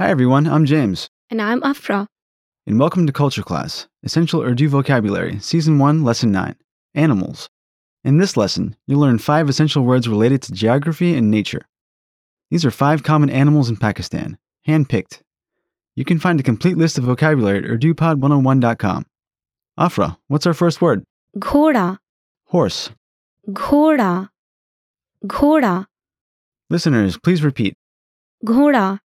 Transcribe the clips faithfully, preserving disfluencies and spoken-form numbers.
Hi everyone, I'm James. And I'm Afra. And welcome to Culture Class, Essential Urdu Vocabulary, Season one, Lesson nine, Animals. In this lesson, you'll learn five essential words related to geography and nature. These are five common animals in Pakistan, hand-picked. You can find a complete list of vocabulary at urdu pod one oh one dot com. Afra, what's our first word? Ghoda, Horse. ghoda, ghoda, Listeners, please repeat. ghoda,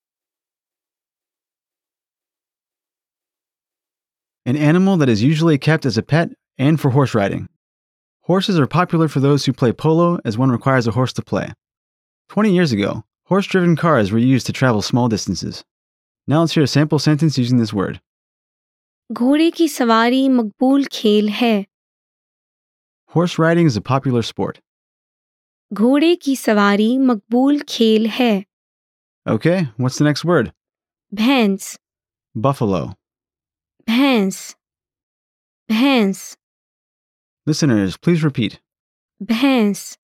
An animal that is usually kept as a pet and for horse riding. Horses are popular for those who play polo, as one requires a horse to play. twenty years ago, horse-driven cars were used to travel small distances. Now let's hear a sample sentence using this word. घोड़े की सवारी मकबूल खेल है. Horse riding is a popular sport. घोड़े की सवारी मकबूल खेल है. Okay, what's the next word? भैंस, Buffalo. भैंस, भैंस, Listeners, please repeat. भैंस.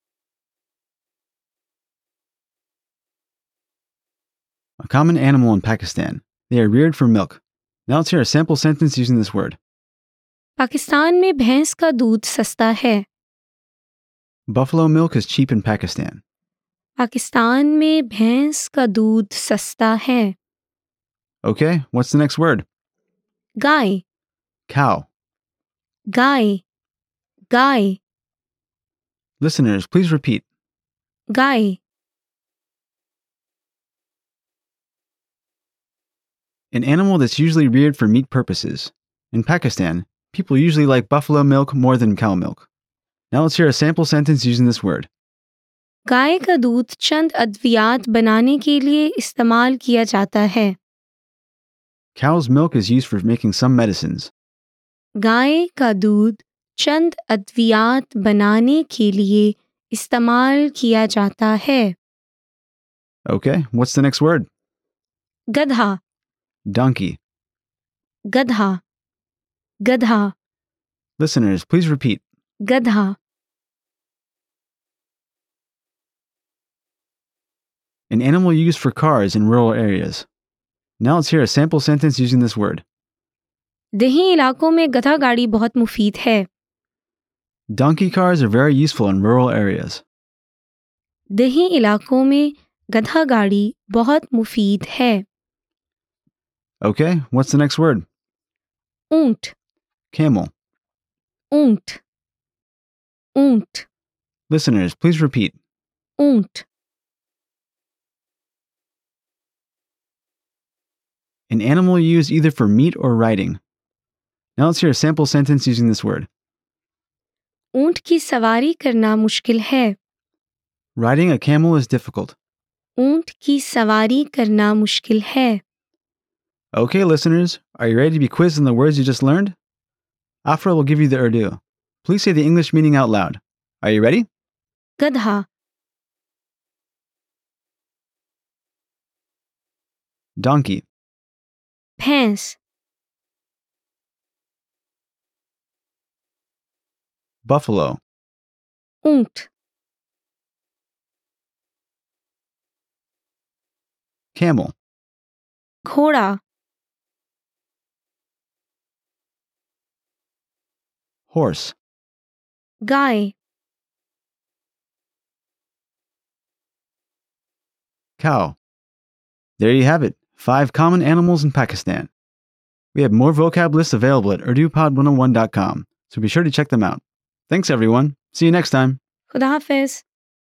A common animal in Pakistan. They are reared for milk. Now let's hear a sample sentence using this word. Pakistan में भैंस का दूध सस्ता है. Buffalo milk is cheap in Pakistan. Pakistan में भैंस का दूध सस्ता है. Okay, what's the next word? Guy, Cow. Guy, guy, Listeners, please repeat. Guy. An animal that's usually reared for meat purposes. In Pakistan, people usually like buffalo milk more than cow milk. Now let's hear a sample sentence using this word. गाय का दूध चंद अद्वियात बनाने के लिए इस्तेमाल किया जाता है. Cow's milk is used for making some medicines. गाय का दूध चंद अद्वियात बनाने के लिए इस्तेमाल किया जाता है. Okay, what's the next word? गधा, Donkey. गधा, गधा, Listeners, please repeat. गधा. An animal used for cars in rural areas. Now let's hear a sample sentence using this word. देही इलाकों में गधा गाड़ी बहुत मुफीद है. Donkey cars are very useful in rural areas. देही इलाकों में गधा गाड़ी बहुत मुफीद है. Okay, what's the next word? ऊंट, Camel. ऊंट, ऊंट, Listeners, please repeat. ऊंट. An animal used either for meat or riding. Now let's hear a sample sentence using this word. ऊंट की सवारी करना मुश्किल है. Riding a camel is difficult. ऊंट की सवारी करना मुश्किल है. Okay, listeners, are you ready to be quizzed on the words you just learned? Afra will give you the Urdu. Please say the English meaning out loud. Are you ready? गधा, Donkey. भैंस, Buffalo. ऊंट, Camel. घोड़ा, Horse. Guy, Cow. There you have it. Five common animals in Pakistan. We have more vocab lists available at urdu pod one oh one dot com, so be sure to check them out. Thanks, everyone. See you next time. खुदा हाफिज.